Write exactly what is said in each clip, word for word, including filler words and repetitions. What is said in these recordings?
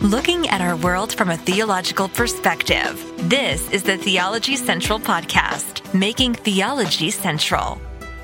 Looking at our world from a theological perspective. This is the Theology Central Podcast, making theology central.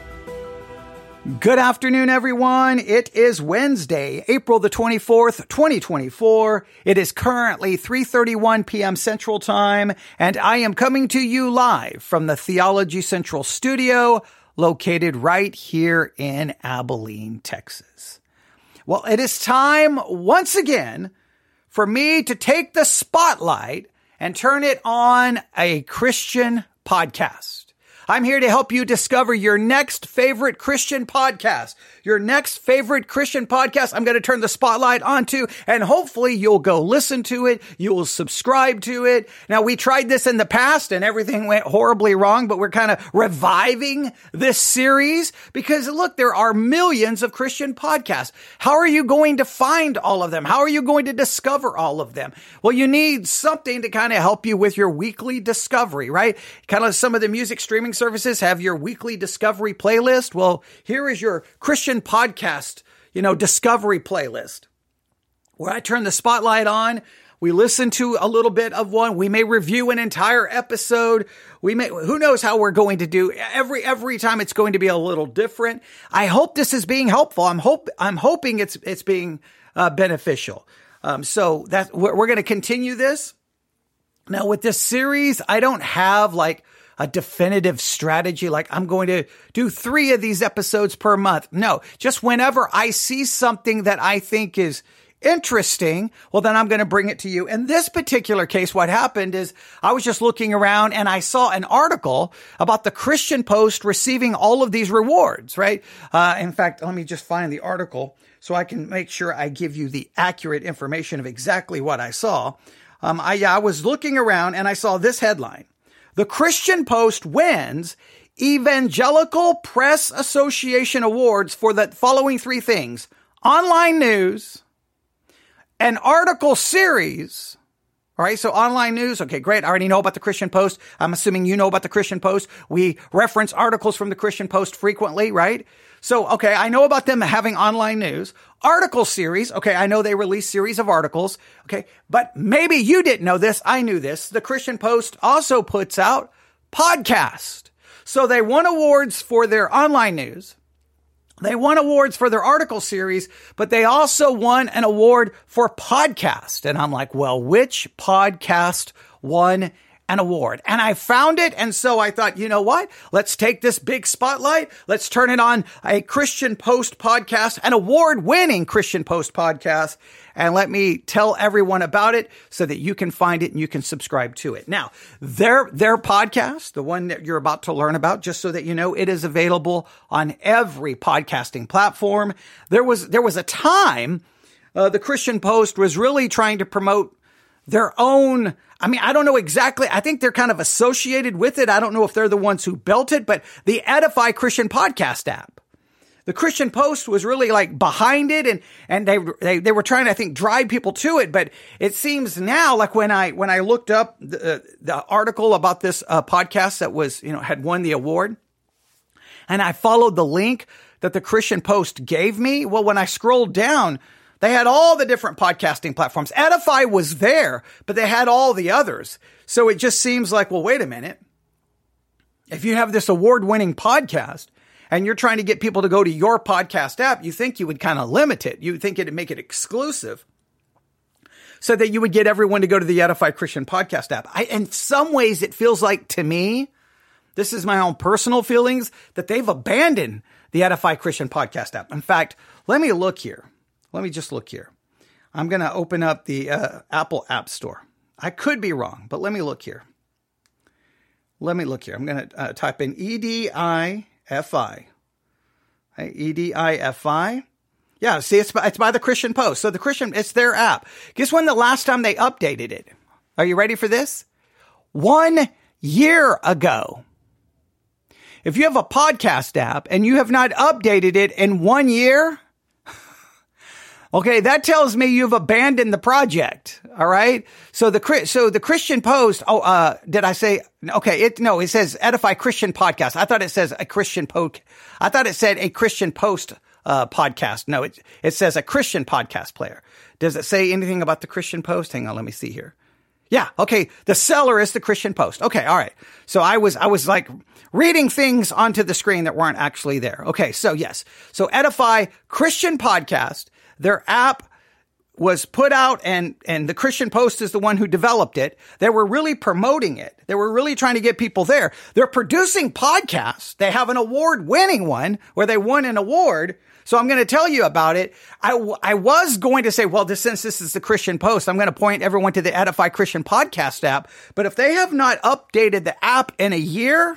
Good afternoon, everyone. It is Wednesday, April the twenty-fourth, twenty twenty-four. It is currently three thirty-one p.m. Central Time, and I am coming to you live from the Theology Central studio, located right here in Abilene, Texas. Well, it is time once again for me to take the spotlight and turn it on a Christian podcast. I'm here to help you discover your next favorite Christian podcast. Your next favorite Christian podcast I'm going to turn the spotlight onto, and hopefully you'll go listen to it. You will subscribe to it. Now, we tried this in the past and everything went horribly wrong, but we're kind of reviving this series because, look, there are millions of Christian podcasts. How are you going to find all of them? How are you going to discover all of them? Well, you need something to kind of help you with your weekly discovery, right? Kind of some of the music streaming services have your weekly discovery playlist. Well, here is your Christian podcast, you know, discovery playlist where I turn the spotlight on. We listen to a little bit of one. We may review an entire episode. We may, who knows how we're going to do every, every time it's going to be a little different. I hope this is being helpful. I'm hope, I'm hoping it's, it's being uh, beneficial. Um, so that we're, we're going to continue this. Now with this series, I don't have like a definitive strategy, like I'm going to do three of these episodes per month. No, just whenever I see something that I think is interesting, well, then I'm going to bring it to you. In this particular case, what happened is I was just looking around and I saw an article about the Christian Post receiving all of these rewards, right? Uh, in fact, let me just find the article so I can make sure I give you the accurate information of exactly what I saw. Um, I, yeah, I was looking around and I saw this headline. The Christian Post wins Evangelical Press Association awards for the following three things: online news, an article series. All right, so online news. Okay, great. I already know about the Christian Post. I'm assuming you know about the Christian Post. We reference articles from the Christian Post frequently, right? So, okay, I know about them having online news. Article series. Okay, I know they release series of articles. Okay, but maybe you didn't know this. I knew this. The Christian Post also puts out podcast. So they won awards for their online news. They won awards for their article series, but they also won an award for podcast. And I'm like, well, which podcast won an award? And I found it. And so I thought, you know what? Let's take this big spotlight. Let's turn it on a Christian Post podcast, an award-winning Christian Post podcast. And let me tell everyone about it so that you can find it and you can subscribe to it. Now, their, their podcast, the one that you're about to learn about, just so that you know, it is available on every podcasting platform. There was, there was a time, uh, the Christian Post was really trying to promote their own, I mean, I don't know exactly. I think they're kind of associated with it. I don't know if they're the ones who built it, but the Edify Christian Podcast app. The Christian Post was really like behind it, and, and they, they, they were trying to, I think, drive people to it. But it seems now, like when I, when I looked up the, uh, the article about this uh, podcast that was, you know, had won the award, and I followed the link that the Christian Post gave me. Well, when I scrolled down, they had all the different podcasting platforms. Edify was there, but they had all the others. So it just seems like, well, wait a minute. If you have this award-winning podcast and you're trying to get people to go to your podcast app, you think you would kind of limit it. You think it'd make it exclusive so that you would get everyone to go to the Edify Christian Podcast app. I, in some ways, it feels like to me, this is my own personal feelings, that they've abandoned the Edify Christian Podcast app. In fact, let me look here. Let me just look here. I'm going to open up the uh, Apple App Store. I could be wrong, but let me look here. Let me look here. I'm going to uh, type in E D I F I. Okay, E D I F I. Yeah, see, it's by, it's by the Christian Post. So the Christian, it's their app. Guess when the last time they updated it? Are you ready for this? One year ago. If you have a podcast app and you have not updated it in one year, okay, that tells me you've abandoned the project. All right. So the so the Christian Post. Oh, uh, did I say okay? It no. It says Edify Christian Podcast. I thought it says a Christian Post. I thought it said a Christian Post uh, podcast. No, it, it says a Christian podcast player. Does it say anything about the Christian Post? Hang on, let me see here. Yeah. Okay. The seller is the Christian Post. Okay. All right. So I was, I was like reading things onto the screen that weren't actually there. Okay. So yes. So Edify Christian Podcast, their app was put out, and, and the Christian Post is the one who developed it. They were really promoting it. They were really trying to get people there. They're producing podcasts. They have an award winning one where they won an award. So I'm going to tell you about it. I, I was going to say, well, this, since this is the Christian Post, I'm going to point everyone to the Edify Christian Podcast app. But if they have not updated the app in a year,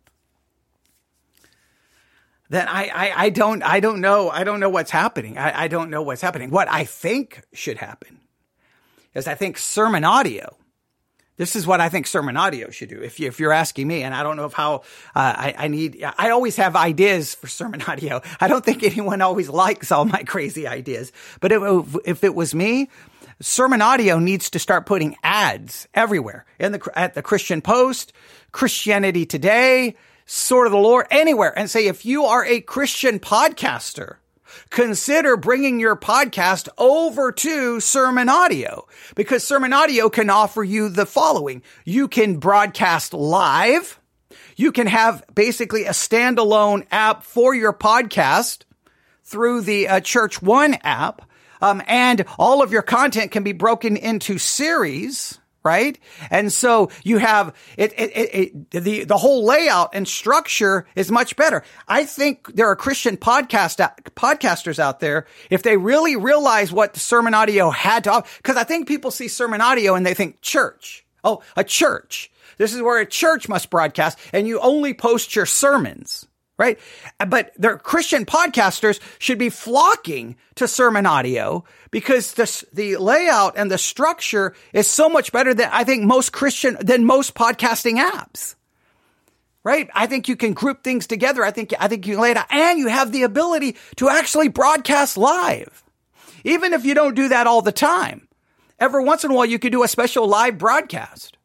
then I, I, I don't, I don't know. I don't know what's happening. I, I don't know what's happening. What I think should happen is I think sermon audio. This is what I think sermon audio should do. If you, if you're asking me, and I don't know if how, uh, I, I need, I always have ideas for sermon audio. I don't think anyone always likes all my crazy ideas, but if, if it was me, sermon audio needs to start putting ads everywhere in the, at the Christian Post, Christianity Today, Sword of the Lord, anywhere, and say, if you are a Christian podcaster, consider bringing your podcast over to sermon audio, because sermon audio can offer you the following. You can broadcast live. You can have basically a standalone app for your podcast through the uh, Church One app. Um, and all of your content can be broken into series, right? And so you have it, it, it, it, the, the whole layout and structure is much better. I think there are Christian podcast, podcasters out there, if they really realize what the sermon audio had to offer, because I think people see sermon audio and they think church. Oh, a church. This is where a church must broadcast, and you only post your sermons. Right? But the Christian podcasters should be flocking to sermon audio, because the, the layout and the structure is so much better than I think most Christian, than most podcasting apps. Right? I think you can group things together. I think, I think you lay it out, and you have the ability to actually broadcast live. Even if you don't do that all the time, every once in a while, you could do a special live broadcast.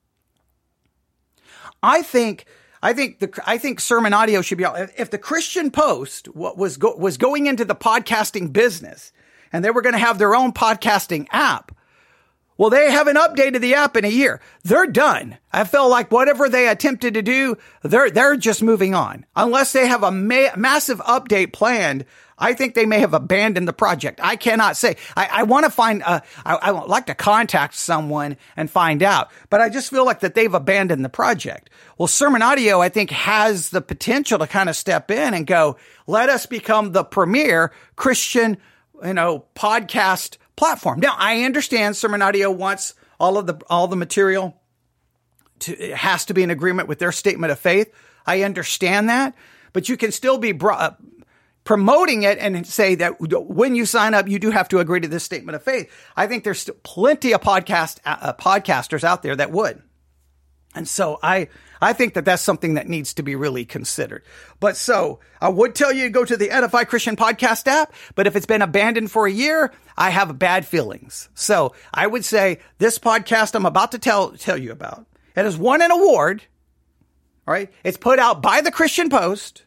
I think I think the, I think sermon audio should be, if the Christian Post was go, was going into the podcasting business and they were going to have their own podcasting app, well, they haven't updated the app in a year. They're done. I feel like whatever they attempted to do, they're, they're just moving on. Unless they have a ma- massive update planned, I think they may have abandoned the project. I cannot say. I, I want to find, uh, I, I would like to contact someone and find out, but I just feel like that they've abandoned the project. Well, sermon audio, I think, has the potential to kind of step in and go, let us become the premier Christian, you know, podcast platform. Now, I understand sermon audio wants all of the, all the material to, it has to be in agreement with their statement of faith. I understand that, but you can still be brought up, promoting it and say that when you sign up, you do have to agree to this statement of faith. I think there's plenty of podcast uh, podcasters out there that would. And so I, I think that that's something that needs to be really considered. But so I would tell you to go to the Edify Christian Podcast app, but if it's been abandoned for a year, I have bad feelings. So I would say this podcast I'm about to tell, tell you about, it has won an award. All right. It's put out by the Christian Post.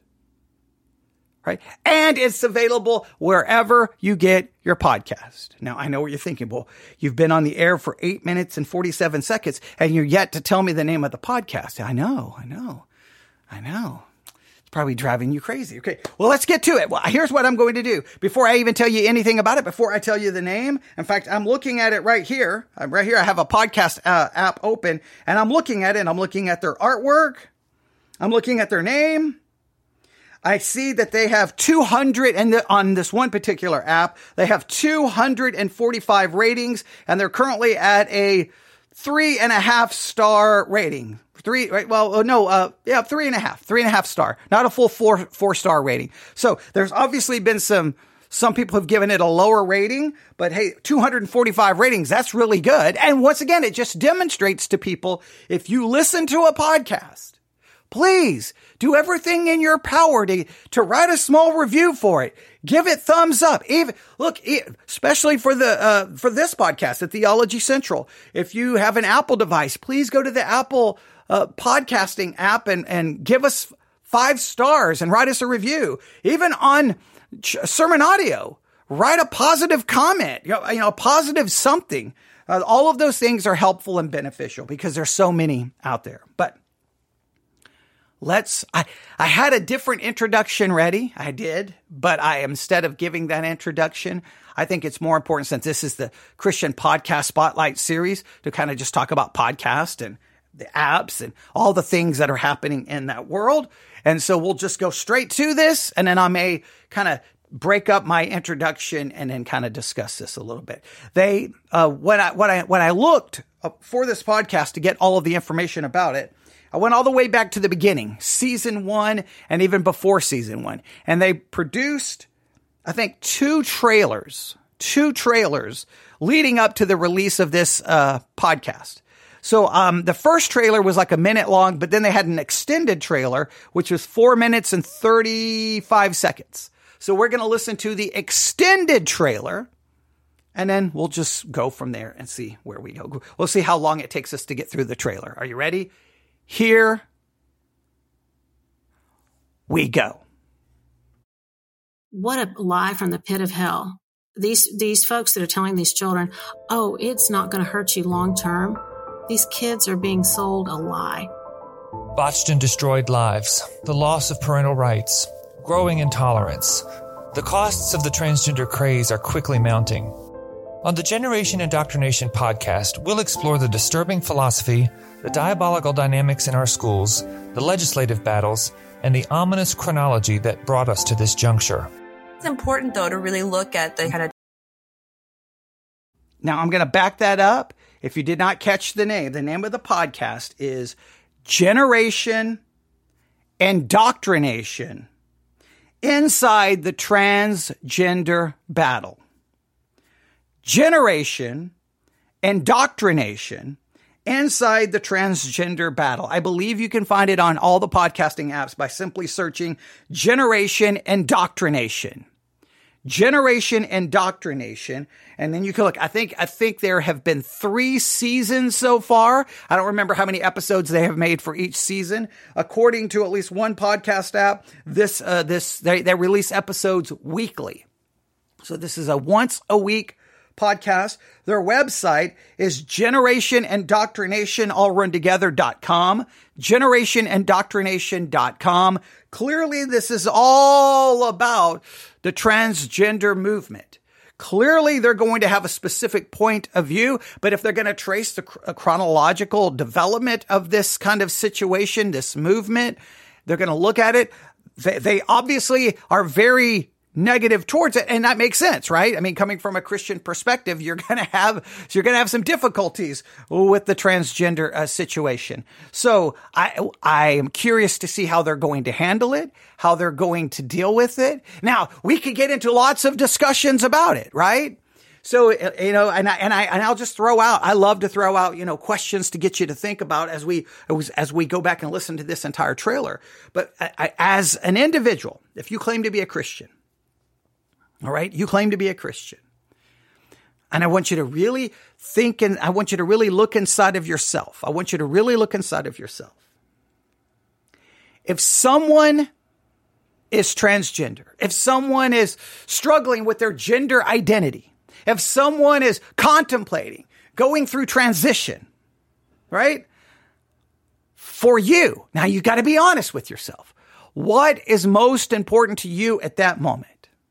Right. And it's available wherever you get your podcast. Now, I know what you're thinking. Well, you've been on the air for eight minutes and forty-seven seconds, and you're yet to tell me the name of the podcast. I know, I know, I know. It's probably driving you crazy. Okay. Well, let's get to it. Well, here's what I'm going to do. Before I even tell you anything about it, before I tell you the name, in fact, I'm looking at it right here. I'm right here. I have a podcast uh, app open, and I'm looking at it, and I'm looking at their artwork. I'm looking at their name. I see that they have two hundred, and on this one particular app, they have two hundred forty-five ratings, and they're currently at a three and a half star rating. Three, right? Well, no, uh, yeah, three and a half, three and a half star, not a full four, four star rating. So there's obviously been some, some people have given it a lower rating, but hey, two hundred forty-five ratings, that's really good. And once again, it just demonstrates to people, if you listen to a podcast, please do everything in your power to, to write a small review for it. Give it thumbs up. Even look, especially for the uh, for this podcast at Theology Central. If you have an Apple device, please go to the Apple uh, podcasting app and and give us five stars and write us a review. Even on sermon audio, write a positive comment, you know, you know a positive something. Uh, all of those things are helpful and beneficial because there's so many out there. But let's, I, I had a different introduction ready. I did, but I, instead of giving that introduction, I think it's more important, since this is the Christian Podcast Spotlight series, to kind of just talk about podcast and the apps and all the things that are happening in that world. And so we'll just go straight to this, and then I may kind of break up my introduction and then kind of discuss this a little bit. They, uh, when I, when I, when I looked for this podcast to get all of the information about it, I went all the way back to the beginning, season one, and even before season one. And they produced, I think, two trailers, two trailers leading up to the release of this, uh, podcast. So, um, the first trailer was like a minute long, but then they had an extended trailer, which was four minutes and thirty-five seconds. So we're going to listen to the extended trailer, and then we'll just go from there and see where we go. We'll see how long it takes us to get through the trailer. Are you ready? Here we go. What a lie from the pit of hell. These, these folks that are telling these children, oh, it's not going to hurt you long term. These kids are being sold a lie. Botched and destroyed lives, the loss of parental rights, growing intolerance. The costs of the transgender craze are quickly mounting. On the Generation Indoctrination podcast, we'll explore the disturbing philosophy, the diabolical dynamics in our schools, the legislative battles, and the ominous chronology that brought us to this juncture. It's important, though, to really look at the kind of... Now, I'm going to back that up. If you did not catch the name, the name of the podcast is Generation Indoctrination Inside the Transgender Battle. Generation Indoctrination Inside the Transgender Battle. I believe you can find it on all the podcasting apps by simply searching Generation Indoctrination. Generation Indoctrination. And then you can look, I think, I think there have been three seasons so far. I don't remember how many episodes they have made for each season. According to at least one podcast app, this, uh, this, they, they release episodes weekly. So this is a once a week podcast. Their website is generation indoctrination all run together dot com. generation indoctrination dot com. Clearly, this is all about the transgender movement. Clearly, they're going to have a specific point of view, but if they're going to trace the cr- chronological development of this kind of situation, this movement, they're going to look at it. They, they obviously are very negative towards it, and that makes sense, right? I mean, coming from a Christian perspective, you're going to have you're going to have some difficulties with the transgender uh, situation. So I I am curious to see how they're going to handle it, how they're going to deal with it. Now, we could get into lots of discussions about it, right? So, you know, and I, and I, and I'll just throw out, I love to throw out, you know, questions to get you to think about as we, as we go back and listen to this entire trailer. But I, as an individual, if you claim to be a Christian, all right, you claim to be a Christian, and I want you to really think, and I want you to really look inside of yourself. I want you to really look inside of yourself. If someone is transgender, if someone is struggling with their gender identity, if someone is contemplating going through transition, right? For you, now you got to be honest with yourself. What is most important to you at that moment?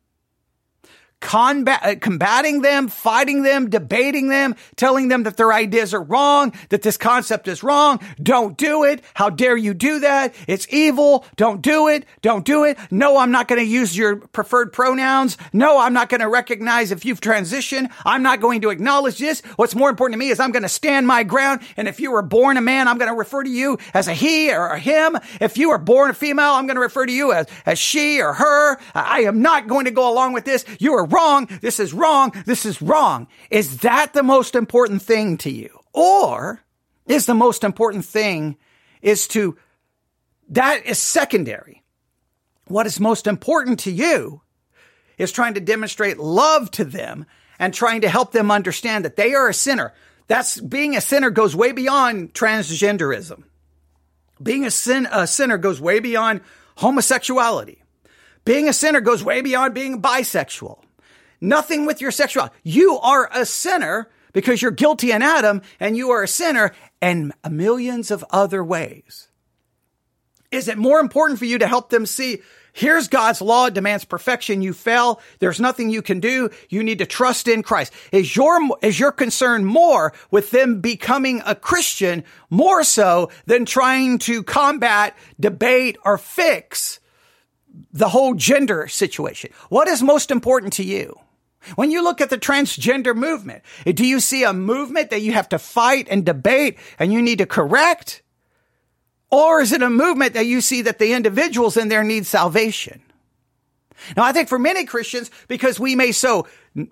Combat, combating them, fighting them, debating them, telling them that their ideas are wrong, that this concept is wrong. Don't do it. How dare you do that? It's evil. Don't do it. Don't do it. No, I'm not going to use your preferred pronouns. No, I'm not going to recognize if you've transitioned. I'm not going to acknowledge this. What's more important to me is I'm going to stand my ground. And if you were born a man, I'm going to refer to you as a he or a him. If you were born a female, I'm going to refer to you as, as she or her. I am not going to go along with this. You are wrong. This is wrong. This is wrong. Is that the most important thing to you? Or is the most important thing is to, that is secondary. What is most important to you is trying to demonstrate love to them and trying to help them understand that they are a sinner. That's being a sinner goes way beyond transgenderism. Being a sin, a sinner goes way beyond homosexuality. Being a sinner goes way beyond being bisexual. Nothing with your sexuality. You are a sinner because you're guilty in Adam, and you are a sinner in millions of other ways. Is it more important for you to help them see, here's God's law, it demands perfection, you fell, there's nothing you can do, you need to trust in Christ? Is your, is your concern more with them becoming a Christian more so than trying to combat, debate, or fix the whole gender situation? What is most important to you? When you look at the transgender movement, do you see a movement that you have to fight and debate and you need to correct? Or is it a movement that you see that the individuals in there need salvation? Now, I think for many Christians, because we may so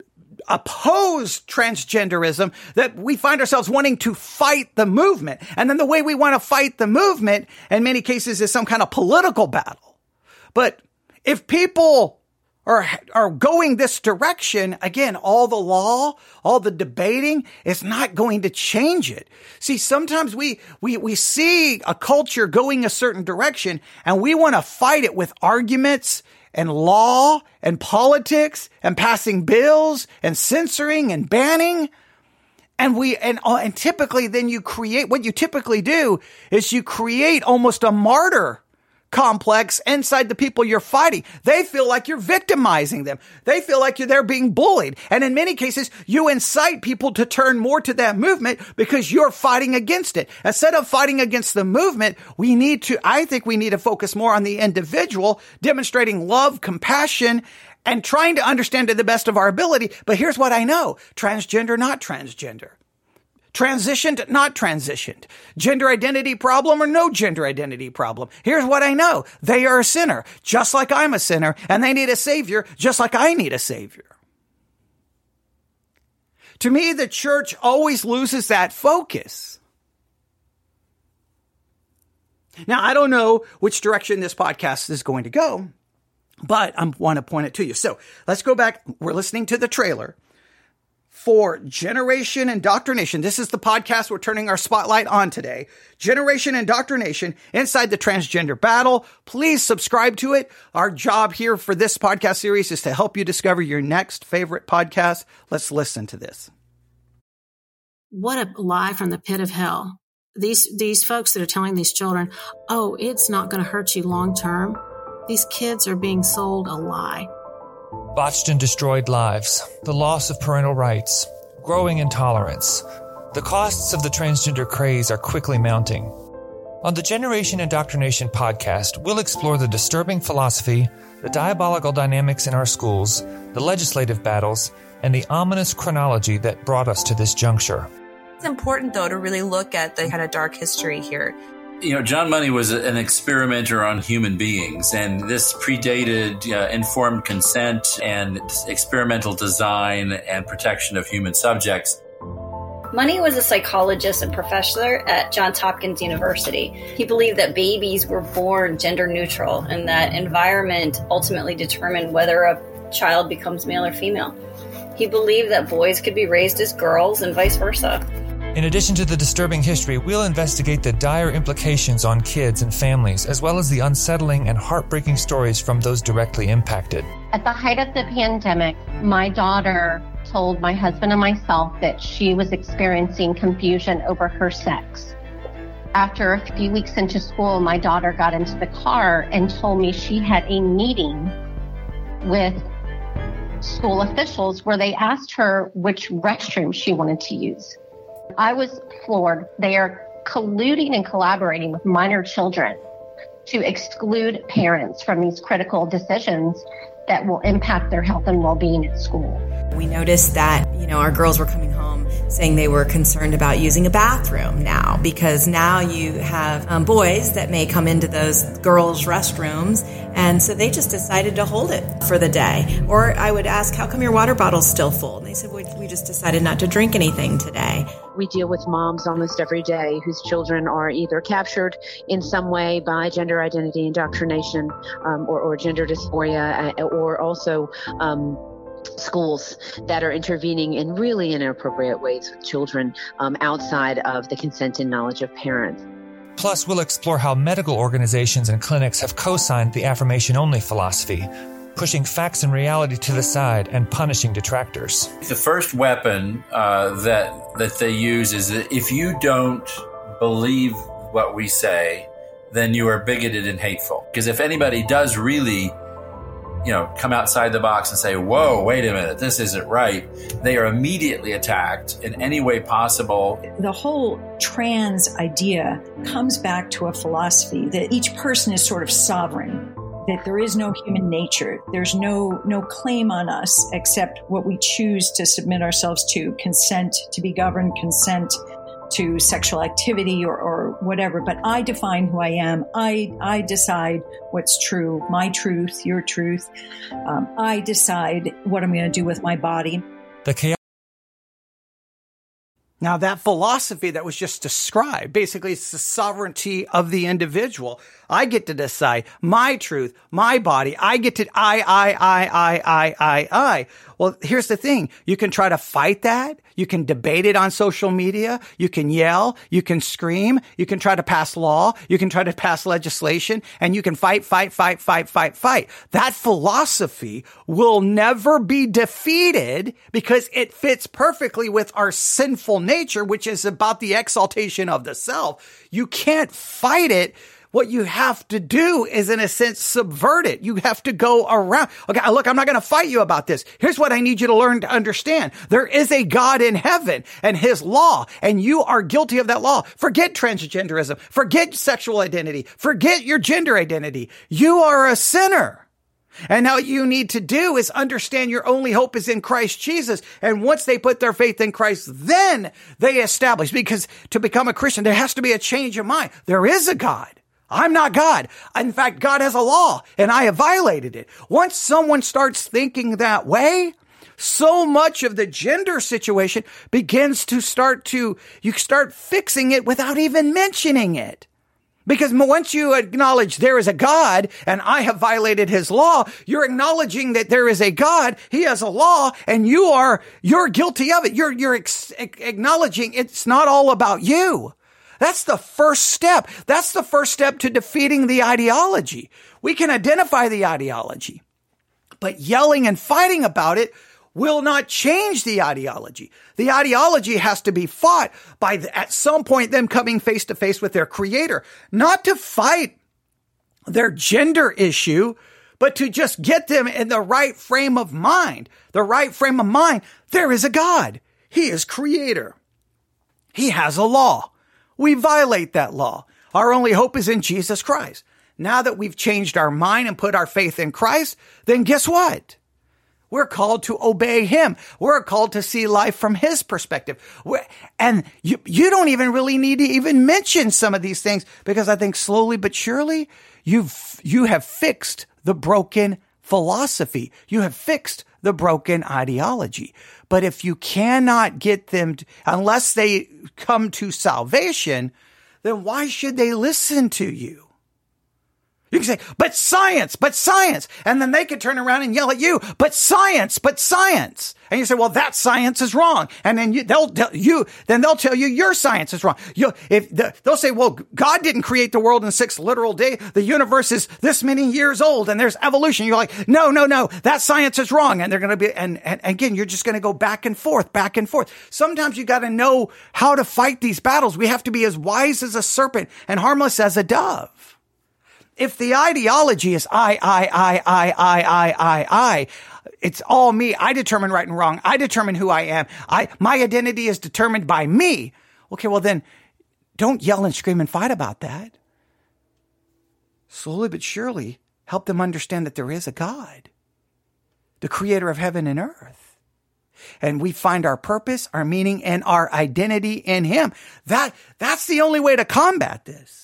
oppose transgenderism that we find ourselves wanting to fight the movement. And then the way we want to fight the movement in many cases is some kind of political battle. But if people are, are going this direction, again, all the law, all the debating is not going to change it. See, sometimes we, we, we see a culture going a certain direction and we want to fight it with arguments and law and politics and passing bills and censoring and banning. And we, and, and typically then you create, what you typically do is you create almost a martyr complex inside the people you're fighting. They feel like you're victimizing them. They feel like you're, they're being bullied. And in many cases, you incite people to turn more to that movement because you're fighting against it. Instead of fighting against the movement, we need to, I think we need to focus more on the individual, demonstrating love, compassion, and trying to understand to the best of our ability. But here's what I know. Transgender, not transgender. Transitioned, not transitioned. Gender identity problem or no gender identity problem. Here's what I know. They are a sinner, just like I'm a sinner, and they need a savior, just like I need a savior. To me, the church always loses that focus. Now, I don't know which direction this podcast is going to go, but I want to point it to you. So let's go back. We're listening to the trailer for Generation Indoctrination. This is the podcast we're turning our spotlight on today. Generation Indoctrination, Inside the Transgender Battle. Please subscribe to it. Our job here for this podcast series is to help you discover your next favorite podcast. Let's listen to this. What a lie from the pit of hell. These, these folks that are telling these children, oh, it's not going to hurt you long term. These kids are being sold a lie. Botched and destroyed lives, the loss of parental rights, growing intolerance. The costs of the transgender craze are quickly mounting. On the Generation Indoctrination podcast, we'll explore the disturbing philosophy, the diabolical dynamics in our schools, the legislative battles, and the ominous chronology that brought us to this juncture. It's important, though, to really look at the kind of dark history here. You know, John Money was an experimenter on human beings, and this predated uh, informed consent and experimental design and protection of human subjects. Money was a psychologist and professor at Johns Hopkins University. He believed that babies were born gender neutral and that environment ultimately determined whether a child becomes male or female. He believed that boys could be raised as girls and vice versa. In addition to the disturbing history, we'll investigate the dire implications on kids and families, as well as the unsettling and heartbreaking stories from those directly impacted. At the height of the pandemic, my daughter told my husband and myself that she was experiencing confusion over her sex. After a few weeks into school, my daughter got into the car and told me she had a meeting with school officials where they asked her which restroom she wanted to use. I was floored. They are colluding and collaborating with minor children to exclude parents from these critical decisions that will impact their health and well-being at school. We noticed that, you know, our girls were coming home saying they were concerned about using a bathroom now, because now you have um, boys that may come into those girls' restrooms, and so they just decided to hold it for the day. Or I would ask, how come your water bottle's still full? And they said, we, we just decided not to drink anything today. We deal with moms almost every day whose children are either captured in some way by gender identity indoctrination um, or, or gender dysphoria, uh, or also um, schools that are intervening in really inappropriate ways with children um, outside of the consent and knowledge of parents. Plus, we'll explore how medical organizations and clinics have co-signed the affirmation-only philosophy, pushing facts and reality to the side and punishing detractors. The first weapon uh, that that they use is that if you don't believe what we say, then you are bigoted and hateful. Because if anybody does really, you know, come outside the box and say, whoa, wait a minute, this isn't right, they are immediately attacked in any way possible. The whole trans idea comes back to a philosophy that each person is sort of sovereign, that there is no human nature. There's no no claim on us except what we choose to submit ourselves to, consent to be governed, consent to sexual activity or, or whatever. But I define who I am. I, I decide what's true, my truth, your truth. Um, I decide what I'm going to do with my body. The chaos. Now, that philosophy that was just described, basically it's the sovereignty of the individual. I get to decide my truth, my body. I get to, I, I, I, I, I, I, I. Well, here's the thing. You can try to fight that. You can debate it on social media. You can yell. You can scream. You can try to pass law. You can try to pass legislation, and you can fight, fight, fight, fight, fight, fight. That philosophy will never be defeated because it fits perfectly with our sinful nature, which is about the exaltation of the self. You can't fight it. What you have to do is, in a sense, subvert it. You have to go around. Okay, look, I'm not going to fight you about this. Here's what I need you to learn to understand. There is a God in heaven and his law, and you are guilty of that law. Forget transgenderism. Forget sexual identity. Forget your gender identity. You are a sinner. And now what you need to do is understand your only hope is in Christ Jesus. And once they put their faith in Christ, then they establish, because to become a Christian, there has to be a change of mind. There is a God. I'm not God. In fact, God has a law and I have violated it. Once someone starts thinking that way, so much of the gender situation begins to start to, you start fixing it without even mentioning it. Because once you acknowledge there is a God and I have violated his law, you're acknowledging that there is a God, he has a law, and you are, you're guilty of it. You're, you're ex- acknowledging it's not all about you. That's the first step. That's the first step to defeating the ideology. We can identify the ideology, but yelling and fighting about it will not change the ideology. The ideology has to be fought by, the, at some point, them coming face to face with their creator, not to fight their gender issue, but to just get them in the right frame of mind. The right frame of mind. There is a God. He is creator. He has a law. We violate that law. Our only hope is in Jesus Christ. Now that we've changed our mind and put our faith in Christ, then guess what? We're called to obey him. We're called to see life from his perspective. We're, and you, you don't even really need to even mention some of these things, because I think slowly but surely you've, you have fixed the broken philosophy. You have fixed the broken ideology. But if you cannot get them, to, unless they come to salvation, then why should they listen to you? You can say, but science, but science. And then they could turn around and yell at you, but science, but science. And you say, well, that science is wrong. And then you, they'll tell you, then they'll tell you your science is wrong. You, if the, they'll say, well, God didn't create the world in six literal days. The universe is this many years old and there's evolution. You're like, no, no, no, that science is wrong. And they're going to be, and, and again, you're just going to go back and forth, back and forth. Sometimes you got to know how to fight these battles. We have to be as wise as a serpent and harmless as a dove. If the ideology is I, I, I, I, I, I, I, I, it's all me. I determine right and wrong. I determine who I am. I, my identity is determined by me. Okay, well then, don't yell and scream and fight about that. Slowly but surely, help them understand that there is a God, the creator of heaven and earth. And we find our purpose, our meaning, and our identity in him. That, that's the only way to combat this.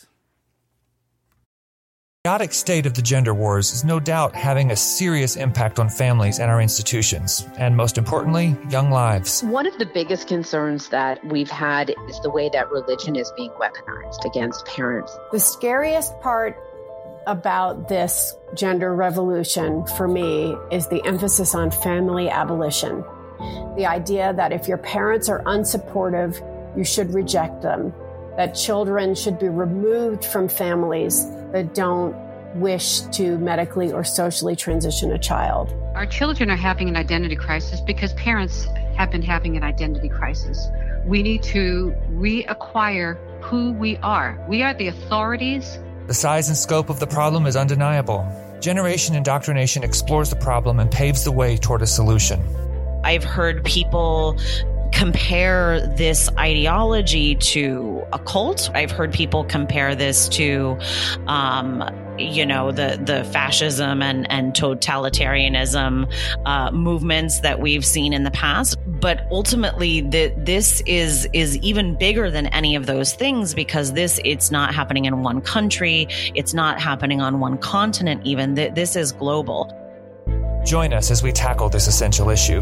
The chaotic state of the gender wars is no doubt having a serious impact on families and our institutions, and most importantly, young lives. One of the biggest concerns that we've had is the way that religion is being weaponized against parents. The scariest part about this gender revolution for me is the emphasis on family abolition. The idea that if your parents are unsupportive, you should reject them. that children should be removed from families that don't wish to medically or socially transition a child. Our children are having an identity crisis because parents have been having an identity crisis. We need to reacquire who we are. We are the authorities. The size and scope of the problem is undeniable. Generation Indoctrination explores the problem and paves the way toward a solution. I've heard people compare this ideology to a cult. I've heard people compare this to, um, you know, the, the fascism and, and totalitarianism uh, movements that we've seen in the past. But ultimately, the, this is is even bigger than any of those things, because this it's not happening in one country. It's not happening on one continent even. This is global. Join us as we tackle this essential issue.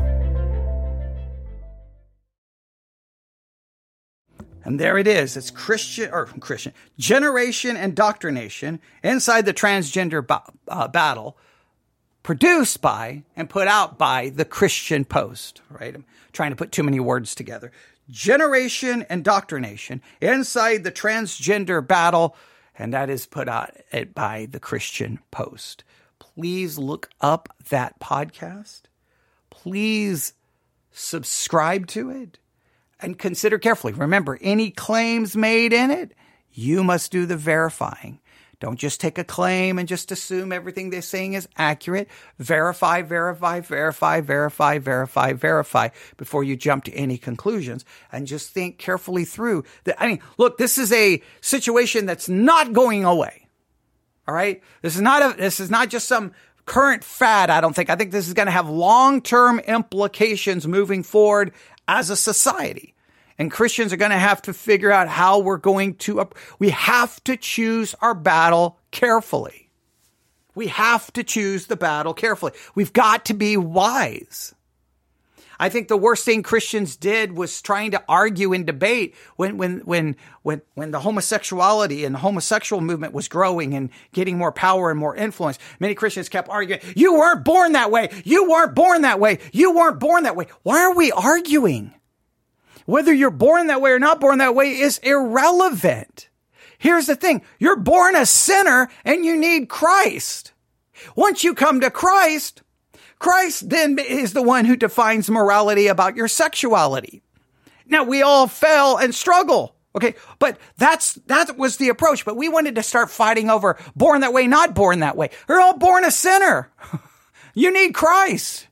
And there it is. It's Christian, or Christian, Generation Indoctrination Inside the Transgender ba- uh, Battle, produced by and put out by the Christian Post, right? I'm trying to put too many words together. Generation Indoctrination Inside the Transgender Battle, and that is put out by the Christian Post. Please look up that podcast. Please subscribe to it. And consider carefully. Remember, any claims made in it, you must do the verifying. Don't just take a claim and just assume everything they're saying is accurate. Verify, verify, verify, verify, verify, verify before you jump to any conclusions. And just think carefully through that. I mean, look, this is a situation that's not going away. All right? This is not a, this is not just some current fad, I don't think. I think this is going to have long-term implications moving forward as a society. And Christians are going to have to figure out how we're going to, we have to choose our battle carefully. We have to choose the battle carefully. We've got to be wise. I think the worst thing Christians did was trying to argue and debate when, when, when, when, when the homosexuality and the homosexual movement was growing and getting more power and more influence. Many Christians kept arguing, you weren't born that way. You weren't born that way. You weren't born that way. Why are we arguing? Whether you're born that way or not born that way is irrelevant. Here's the thing. You're born a sinner and you need Christ. Once you come to Christ, Christ then is the one who defines morality about your sexuality. Now, we all fail and struggle, okay? But that's that was the approach. But we wanted to start fighting over born that way, not born that way. We're all born a sinner. You need Christ.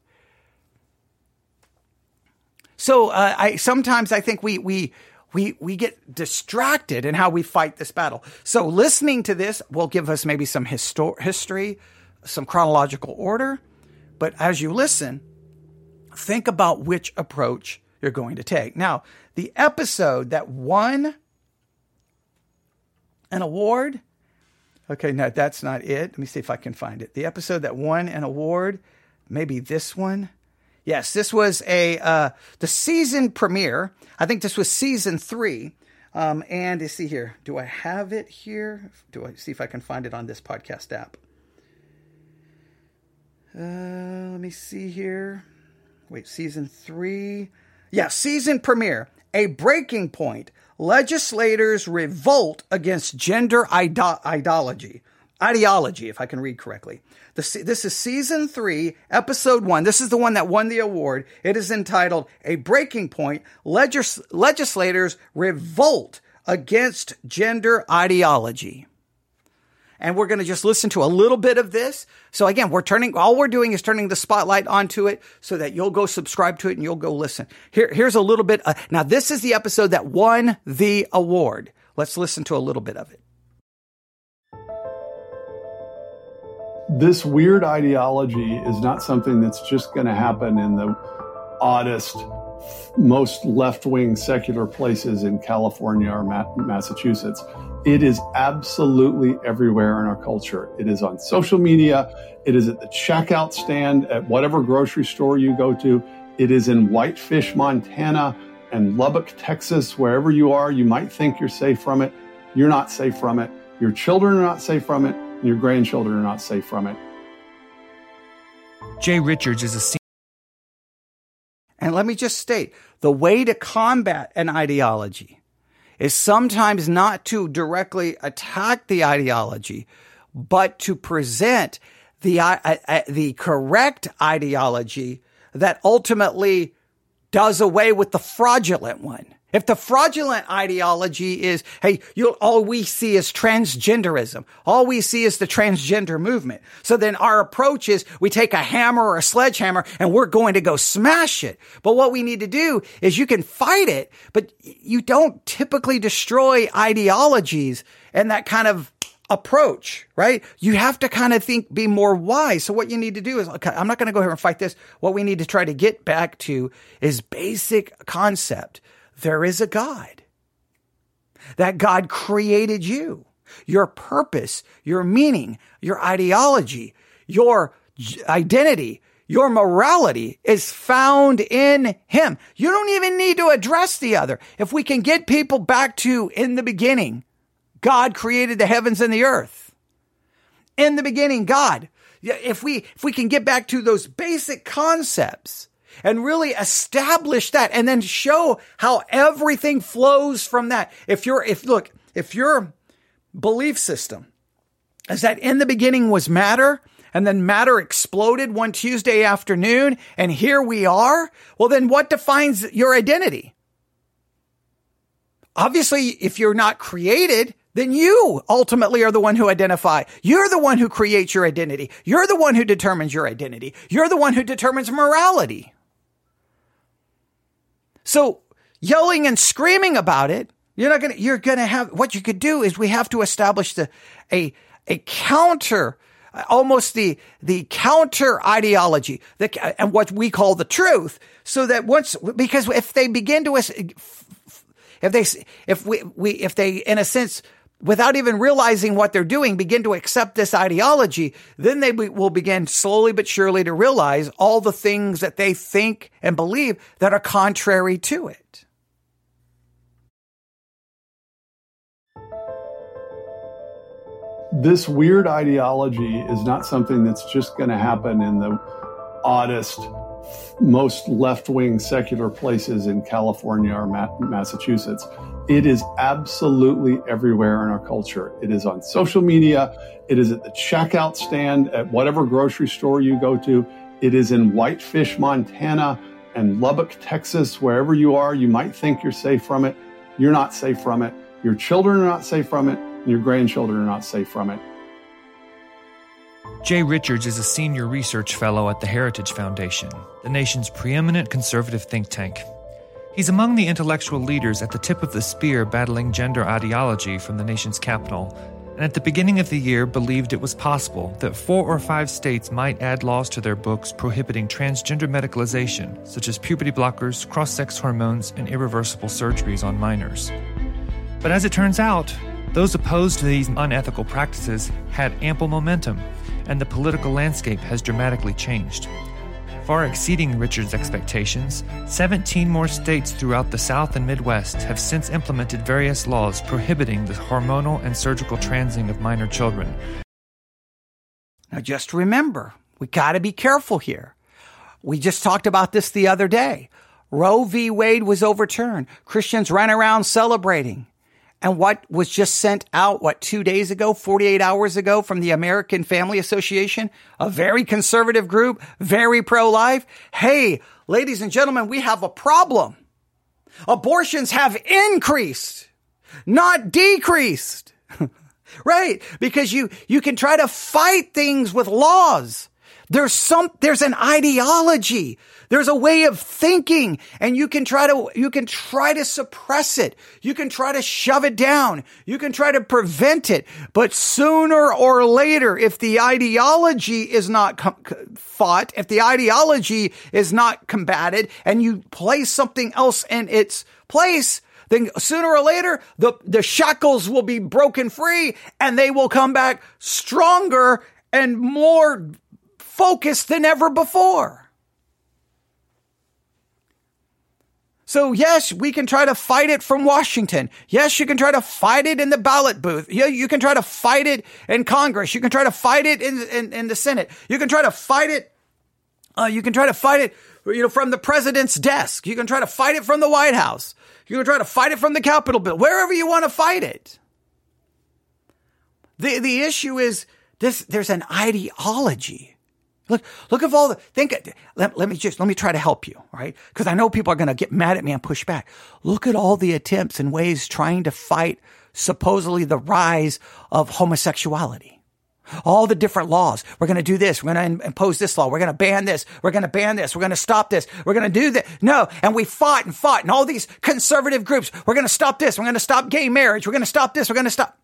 So uh, I sometimes I think we we we we get distracted in how we fight this battle. So listening to this will give us maybe some histo- history, some chronological order. But as you listen, think about which approach you're going to take. Now, the episode that won an award. Okay, no, that's not it. Let me see if I can find it. The episode that won an award, maybe this one. Yes, this was a uh, the season premiere. I think this was season three. Um, and you see here, do I have it here? Do I see if I can find it on this podcast app? Uh, let me see here. Wait, season three. Yeah, season premiere. A breaking point. Legislators revolt against gender ido- ideology. Ideology, if I can read correctly. This, this is season three, episode one. This is the one that won the award. It is entitled A Breaking Point. Legis- Legislators revolt against gender ideology. And we're going to just listen to a little bit of this. So again, we're turning, all we're doing is turning the spotlight onto it so that you'll go subscribe to it and you'll go listen. Here, here's a little bit. Uh, now, this is the episode that won the award. Let's listen to a little bit of it. This weird ideology is not something that's just going to happen in the oddest, most left-wing secular places in California or Ma- Massachusetts. It is absolutely everywhere in our culture. It is on social media. It is at the checkout stand at whatever grocery store you go to. It is in Whitefish, Montana, and Lubbock, Texas. Wherever you are, you might think you're safe from it. You're not safe from it. Your children are not safe from it. And your grandchildren are not safe from it. Jay Richards is a senior. And let me just state, the way to combat an ideology is sometimes not to directly attack the ideology, but to present the, uh, uh, the correct ideology that ultimately does away with the fraudulent one. If the fraudulent ideology is, hey, you'll, all we see is transgenderism. All we see is the transgender movement. So then our approach is we take a hammer or a sledgehammer and we're going to go smash it. But what we need to do is you can fight it, but you don't typically destroy ideologies and that kind of approach, right? You have to kind of think, be more wise. So what you need to do is, okay, I'm not going to go here and fight this. What we need to try to get back to is basic concept. There is a God. That God created you, your purpose, your meaning, your ideology, your identity, your morality is found in Him. You don't even need to address the other. If we can get people back to, in the beginning, God created the heavens and the earth. In the beginning, God. If we, if we can get back to those basic concepts and really establish that and then show how everything flows from that. If you're, if look, if your belief system is that in the beginning was matter and then matter exploded one Tuesday afternoon and here we are, well, then what defines your identity? Obviously, if you're not created, then you ultimately are the one who identify. You're the one who creates your identity. You're the one who determines your identity. You're the one who determines morality. So yelling and screaming about it, you're not going to, you're going to have, what you could do is we have to establish the, a, a counter, almost the, the counter ideology, the, and what we call the truth. So that once, because if they begin to, if they, if we, we, if they, in a sense, without even realizing what they're doing, begin to accept this ideology, then they will begin slowly but surely to realize all the things that they think and believe that are contrary to it. This weird ideology is not something that's just going to happen in the oddest, most left-wing secular places in California or Ma- Massachusetts. It is absolutely everywhere in our culture. It is on social media. It is at the checkout stand at whatever grocery store you go to. It is in Whitefish, Montana, and Lubbock, Texas. Wherever you are, you might think you're safe from it. You're not safe from it. Your children are not safe from it. And your grandchildren are not safe from it. Jay Richards is a senior research fellow at the Heritage Foundation, the nation's preeminent conservative think tank. He's among the intellectual leaders at the tip of the spear battling gender ideology from the nation's capital, and at the beginning of the year believed it was possible that four or five states might add laws to their books prohibiting transgender medicalization, such as puberty blockers, cross-sex hormones, and irreversible surgeries on minors. But as it turns out, those opposed to these unethical practices had ample momentum, and the political landscape has dramatically changed. Far exceeding Richard's expectations, seventeen more states throughout the South and Midwest have since implemented various laws prohibiting the hormonal and surgical transing of minor children. Now just remember, we got to be careful here. We just talked about this the other day. Roe v. Wade was overturned. Christians ran around celebrating. And what was just sent out, what, two days ago, forty-eight hours ago from the American Family Association, a very conservative group, very pro-life. Hey, ladies and gentlemen, we have a problem. Abortions have increased, not decreased. Right? Because you, you can try to fight things with laws. There's some, there's an ideology. There's a way of thinking, and you can try to, you can try to suppress it. You can try to shove it down. You can try to prevent it. But sooner or later, if the ideology is not com- fought, if the ideology is not combated, and you place something else in its place, then sooner or later, the, the shackles will be broken free, and they will come back stronger and more focused than ever before. So yes, we can try to fight it from Washington. Yes, you can try to fight it in the ballot booth. Yeah, you can try to fight it in Congress. You can try to fight it in, in, in the Senate. You can try to fight it. Uh, you can try to fight it, you know, from the president's desk. You can try to fight it from the White House. You're going to try to fight it from the Capitol building, wherever you want to fight it. The, the issue is this, there's an ideology. Look, look at all the, think, let, let me just, let me try to help you, right? Because I know people are going to get mad at me and push back. Look at all the attempts and ways trying to fight supposedly the rise of homosexuality. All the different laws. We're going to do this. We're going to impose this law. We're going to ban this. We're going to ban this. We're going to stop this. We're going to do that. No. And we fought and fought and all these conservative groups. We're going to stop this. We're going to stop gay marriage. We're going to stop this. We're going to stop.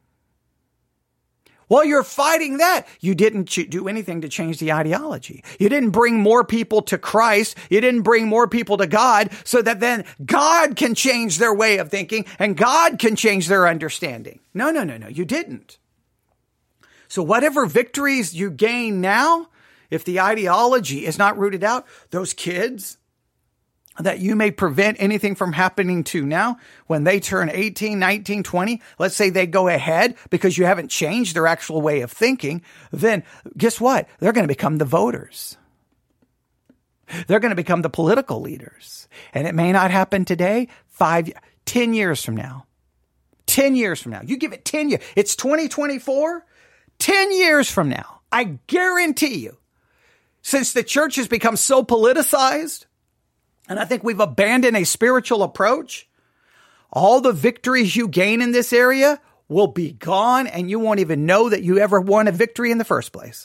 While you're fighting that, you didn't do anything to change the ideology. You didn't bring more people to Christ. You didn't bring more people to God so that then God can change their way of thinking and God can change their understanding. No, no, no, no. You didn't. So whatever victories you gain now, if the ideology is not rooted out, those kids that you may prevent anything from happening to now, when they turn eighteen, nineteen, twenty, let's say they go ahead because you haven't changed their actual way of thinking, then guess what? They're going to become the voters. They're going to become the political leaders. And it may not happen today, five, ten years from now. ten years from now. You give it ten years. It's twenty twenty-four. ten years from now, I guarantee you, since the church has become so politicized, and I think we've abandoned a spiritual approach, all the victories you gain in this area will be gone, and you won't even know that you ever won a victory in the first place.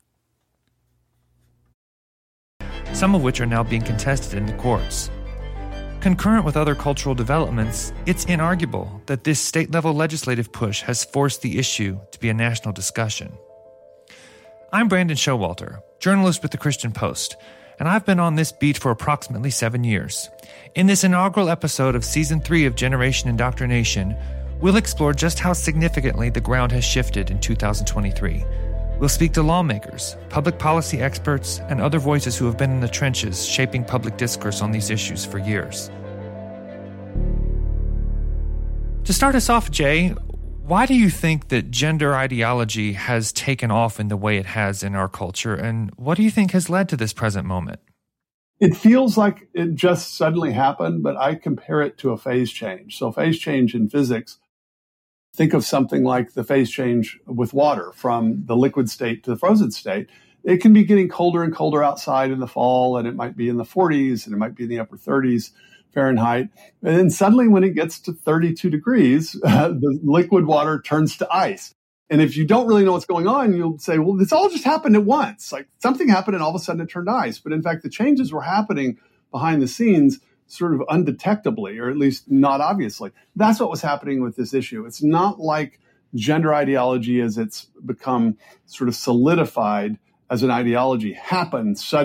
Some of which are now being contested in the courts. Concurrent with other cultural developments, it's inarguable that this state-level legislative push has forced the issue to be a national discussion. I'm Brandon Showalter, journalist with the Christian Post, and I've been on this beat for approximately seven years. In this inaugural episode of Season three of Generation Indoctrination, we'll explore just how significantly the ground has shifted in two thousand twenty-three. We'll speak to lawmakers, public policy experts, and other voices who have been in the trenches shaping public discourse on these issues for years. To start us off, Jay, why do you think that gender ideology has taken off in the way it has in our culture, and what do you think has led to this present moment? It feels like it just suddenly happened, but I compare it to a phase change. So phase change in physics, think of something like the phase change with water from the liquid state to the frozen state. It can be getting colder and colder outside in the fall, and it might be in the forties, and it might be in the upper thirties Fahrenheit. And then suddenly when it gets to thirty-two degrees, uh, the liquid water turns to ice. And if you don't really know what's going on, you'll say, well, this all just happened at once. Like something happened and all of a sudden it turned to ice. But in fact, the changes were happening behind the scenes sort of undetectably, or at least not obviously. That's what was happening with this issue. It's not like gender ideology as it's become sort of solidified as an ideology happened suddenly.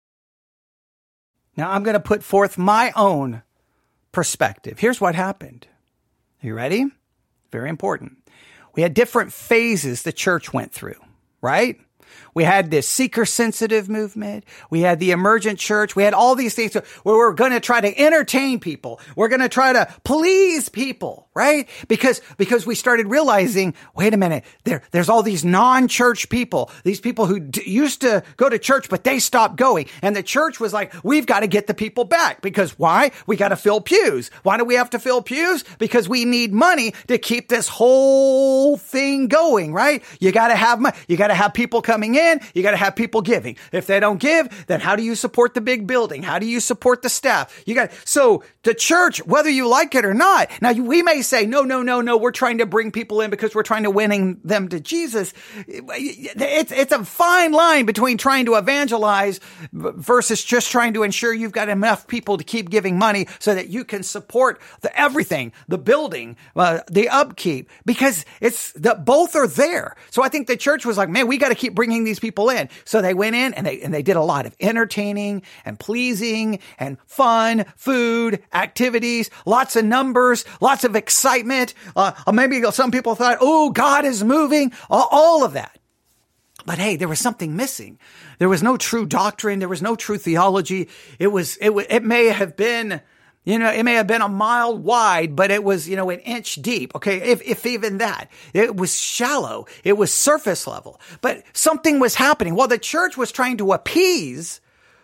Now I'm going to put forth my own perspective. Here's what happened. Are you ready? Very important. We had different phases the church went through, right? We had this seeker-sensitive movement. We had the emergent church. We had all these things where we're going to try to entertain people. We're going to try to please people, right? Because, because we started realizing, wait a minute, there, there's all these non-church people, these people who d- used to go to church, but they stopped going. And the church was like, we've got to get the people back. Because why? We got to fill pews. Why do we have to fill pews? Because we need money to keep this whole thing going, right? You got to have money. You got to have people coming in. You got to have people giving. If they don't give, then how do you support the big building? How do you support the staff? You got, so the church, whether you like it or not, now we may say, no, no, no, no, we're trying to bring people in because we're trying to winning them to Jesus. It's, it's a fine line between trying to evangelize versus just trying to ensure you've got enough people to keep giving money so that you can support the everything, the building, uh, the upkeep, because it's the, both are there. So I think the church was like, man, we got to keep bringing these people in. So they went in and they, and they did a lot of entertaining and pleasing and fun, food, activities, lots of numbers, lots of excitement. Uh, maybe some people thought, oh, God is moving, all, all of that. But hey, there was something missing. There was no true doctrine. There was no true theology. It was, it, it may have been, you know, it may have been a mile wide, but it was, you know, an inch deep. Okay. If, if even that, it was shallow. It was surface level, but something was happening. While the church was trying to appease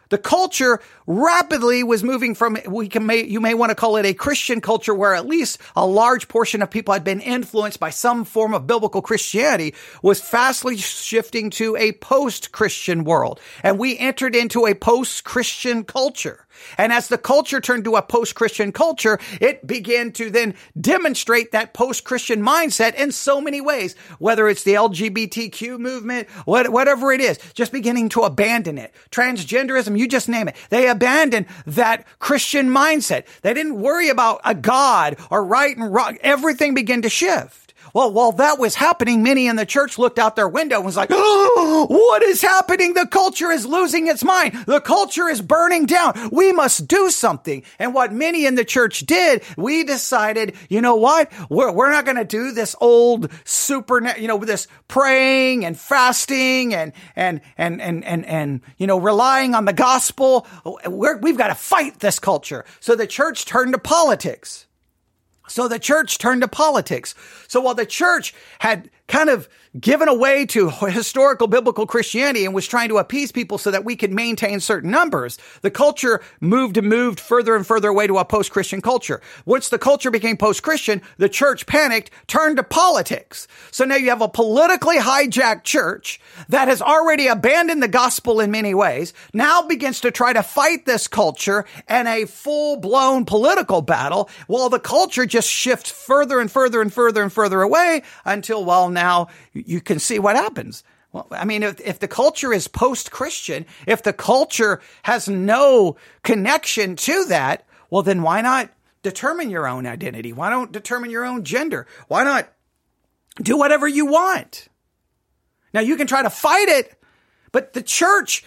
The culture rapidly was moving from, we can may, you may want to call it a Christian culture, where at least a large portion of people had been influenced by some form of biblical Christianity, was fastly shifting to a post-Christian world. And we entered into a post-Christian culture. And as the culture turned to a post-Christian culture, it began to then demonstrate that post-Christian mindset in so many ways, whether it's the L G B T Q movement, what, whatever it is, just beginning to abandon it. Transgenderism, you just name it. They abandoned that Christian mindset. They didn't worry about a God or right and wrong. Everything began to shift. Well, while that was happening, many in the church looked out their window and was like, oh, what is happening? The culture is losing its mind. The culture is burning down. We must do something. And what many in the church did, we decided, you know what? We're, we're not going to do this old super, you know, this praying and fasting and, and, and, and, and, and, you know, relying on the gospel. We're, we've got to fight this culture. So the church turned to politics. So the church turned to politics. So while the church had kind of given away to historical biblical Christianity and was trying to appease people so that we could maintain certain numbers, the culture moved and moved further and further away to a post-Christian culture. Once the culture became post-Christian, the church panicked, turned to politics. So now you have a politically hijacked church that has already abandoned the gospel in many ways, now begins to try to fight this culture in a full-blown political battle, while the culture just shifts further and further and further and further away until, well, now you can see what happens. Well, I mean, if, if the culture is post-Christian, if the culture has no connection to that, well, then why not determine your own identity? Why don't determine your own gender? Why not do whatever you want? Now, you can try to fight it, but the church,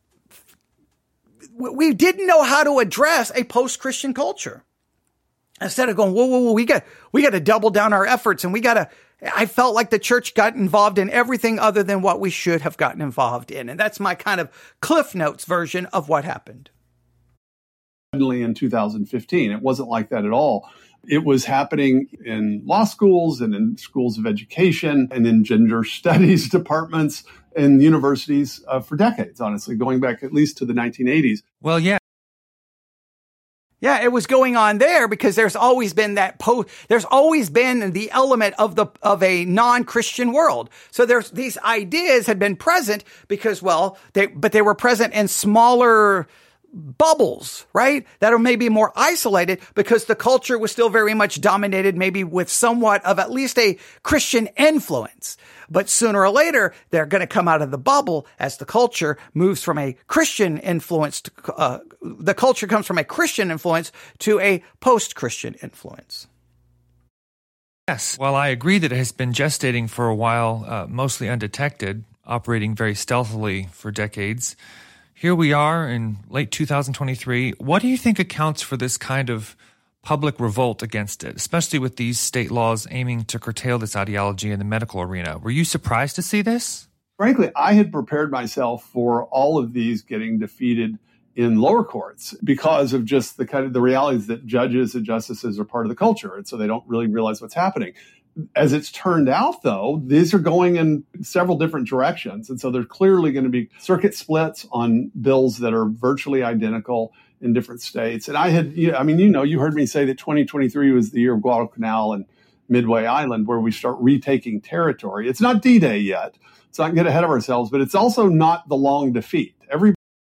we didn't know how to address a post-Christian culture. Instead of going, whoa, whoa, whoa, we got, we got to double down our efforts, and we got to, I felt like the church got involved in everything other than what we should have gotten involved in. And that's my kind of Cliff Notes version of what happened. Suddenly in two thousand fifteen, it wasn't like that at all. It was happening in law schools and in schools of education and in gender studies departments and universities uh, for decades, honestly, going back at least to the nineteen eighties. Well, yeah. Yeah, it was going on there because there's always been that po- there's always been the element of the of a non-Christian world. So there's these ideas had been present because, well, they but they were present in smaller bubbles, right? That are maybe more isolated because the culture was still very much dominated, maybe with somewhat of at least a Christian influence. But sooner or later, they're going to come out of the bubble as the culture moves from a Christian influence to, uh, the culture comes from a Christian influence to a post-Christian influence. Yes. While I agree that it has been gestating for a while, uh, mostly undetected, operating very stealthily for decades, here we are in late two thousand twenty-three. What do you think accounts for this kind of public revolt against it, especially with these state laws aiming to curtail this ideology in the medical arena? Were you surprised to see this? Frankly, I had prepared myself for all of these getting defeated in lower courts because of just the kind of the realities that judges and justices are part of the culture, and so they don't really realize what's happening. As it's turned out, though, these are going in several different directions. And so there's clearly going to be circuit splits on bills that are virtually identical in different states. And I had, you know, I mean, you know, you heard me say that twenty twenty-three was the year of Guadalcanal and Midway Island, where we start retaking territory. It's not D-Day yet. Let's not get ahead of ourselves, but it's also not the long defeat. Every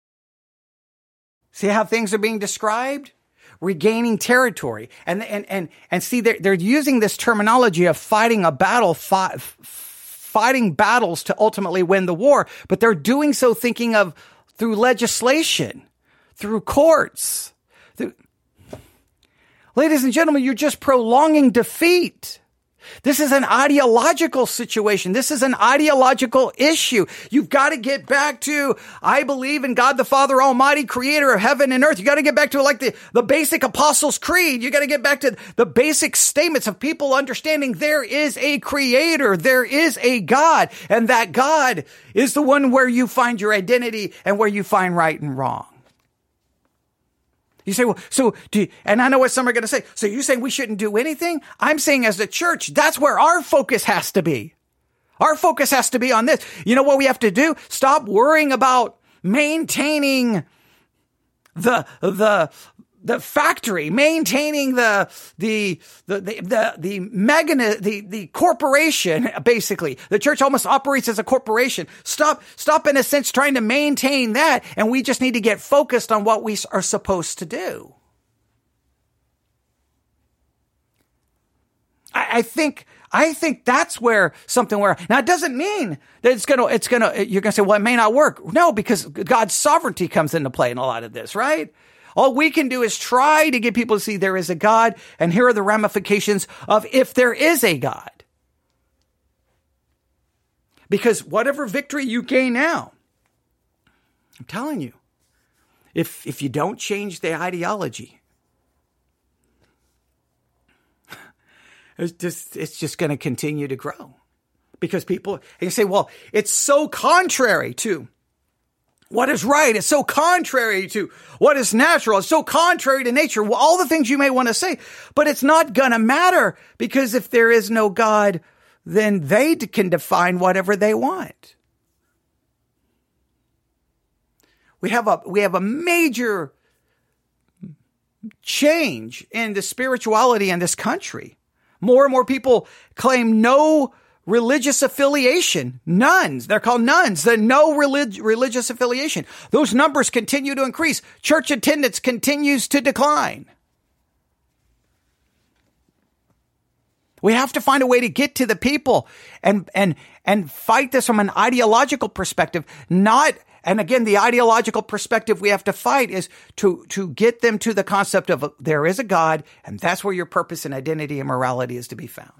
See how things are being described? Regaining territory. And, and, and, and see, they're, they're using this terminology of fighting a battle, fight, fighting battles to ultimately win the war, but they're doing so thinking of through legislation, through courts. Through... Ladies and gentlemen, you're just prolonging defeat. This is an ideological situation. This is an ideological issue. You've got to get back to, I believe in God the Father Almighty, creator of heaven and earth. You got to get back to like the, the basic Apostles' Creed. You got to get back to the basic statements of people understanding there is a creator, there is a God, and that God is the one where you find your identity and where you find right and wrong. You say, well, so do you, and I know what some are going to say. So you're saying we shouldn't do anything? I'm saying as the church, that's where our focus has to be. Our focus has to be on this. You know what we have to do? Stop worrying about maintaining the, the, the factory, maintaining the, the, the, the, the, the mega, the, the corporation, basically. The church almost operates as a corporation. Stop, stop in a sense trying to maintain that. And we just need to get focused on what we are supposed to do. I, I think, I think that's where something where, now it doesn't mean that it's going to, it's going to, you're going to say, well, it may not work. No, because God's sovereignty comes into play in a lot of this, right? All we can do is try to get people to see there is a God, and here are the ramifications of if there is a God. Because whatever victory you gain now, I'm telling you, if if you don't change the ideology, it's just it's just going to continue to grow. Because people, and you say, well, it's so contrary to what is right. It's so contrary to what is natural. It's so contrary to nature. Well, all the things you may want to say, but it's not going to matter, because if there is no God, then they can define whatever they want. We have a, we have a major change in the spirituality in this country. More and more people claim no religious affiliation. Nuns. They're called nuns. They're no relig- religious affiliation. Those numbers continue to increase. Church attendance continues to decline. We have to find a way to get to the people and, and, and fight this from an ideological perspective. Not, and again, the ideological perspective we have to fight is to, to get them to the concept of there is a God, and that's where your purpose and identity and morality is to be found.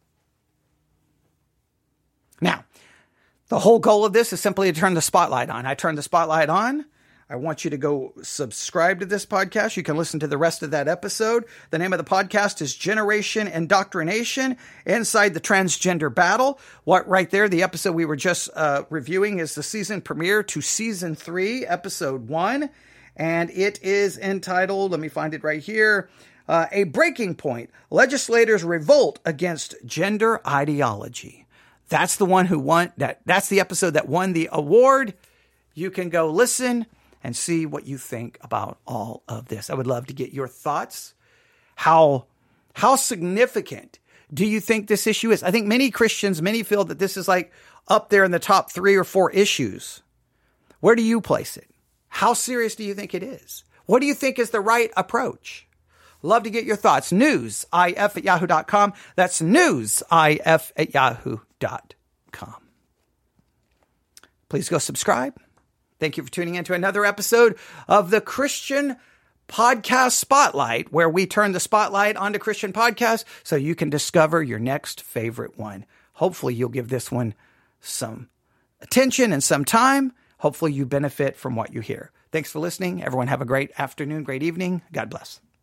Now, the whole goal of this is simply to turn the spotlight on. I turn the spotlight on. I want you to go subscribe to this podcast. You can listen to the rest of that episode. The name of the podcast is Generation Indoctrination Inside the Transgender Battle. What right there, the episode we were just uh, reviewing is the season premiere to season three, episode one. And it is entitled, let me find it right here, uh, A Breaking Point. Legislators Revolt Against Gender Ideology. That's the one who won that. That's the episode that won the award. You can go listen and see what you think about all of this. I would love to get your thoughts. How, how significant do you think this issue is? I think many Christians, many feel that this is like up there in the top three or four issues. Where do you place it? How serious do you think it is? What do you think is the right approach? Love to get your thoughts. newsif at yahoo dot com. That's newsif at yahoo dot com. Please go subscribe. Thank you for tuning in to another episode of the Christian Podcast Spotlight, where we turn the spotlight onto Christian podcasts so you can discover your next favorite one. Hopefully you'll give this one some attention and some time. Hopefully you benefit from what you hear. Thanks for listening. Everyone have a great afternoon, great evening. God bless.